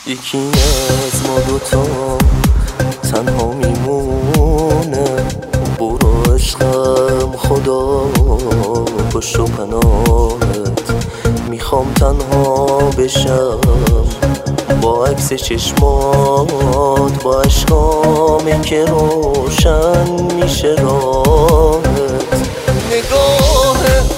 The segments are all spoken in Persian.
یکی از ما دوتا تنها میمونه. برو عشقم خدا باش و پناهت، میخوام تنها بشم با عکس چشمات، با عشقامی که روشن میشه راهت. نگاه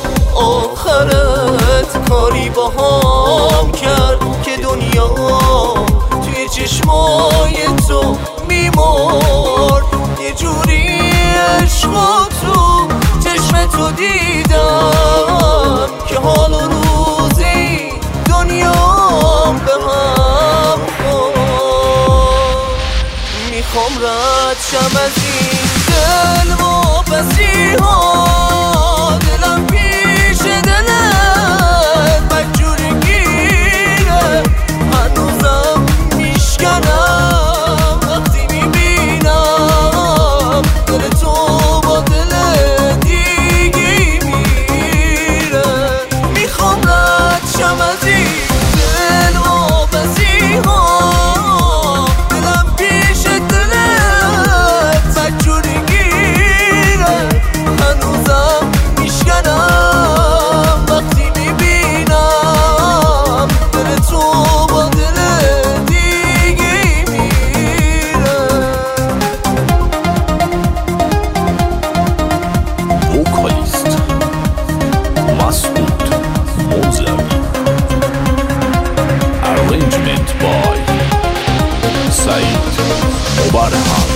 آخرت کاری با هم کرد که دنیا توی چشمای تو میمرد. یه جوری عشق تو چشم تو دیدم که حال و روزی دنیام به هم خورد. میخوام رد شم از این دل واپسی ها، دلم پیش دلت مجبوری گیره، هنوزم میشکنم وقتی میبینم دل تو با دل دیگی میره. میخوام رد شم از این دل واپسی ها، دلم پیش دلت مجبوری گیره، هنوزم میشکنم وقتی میبینم دل تو با دل دیگی میره. وکالیست مسعود موزوی. Arrangement by سعید مبرهان.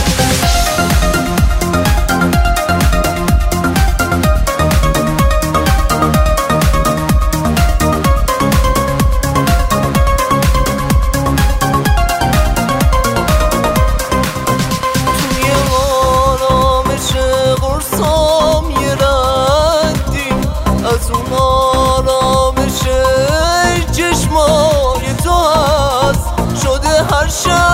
توی آرامش قرصام یه ردی از اون آرامش چشمای تو هست، شده هر شب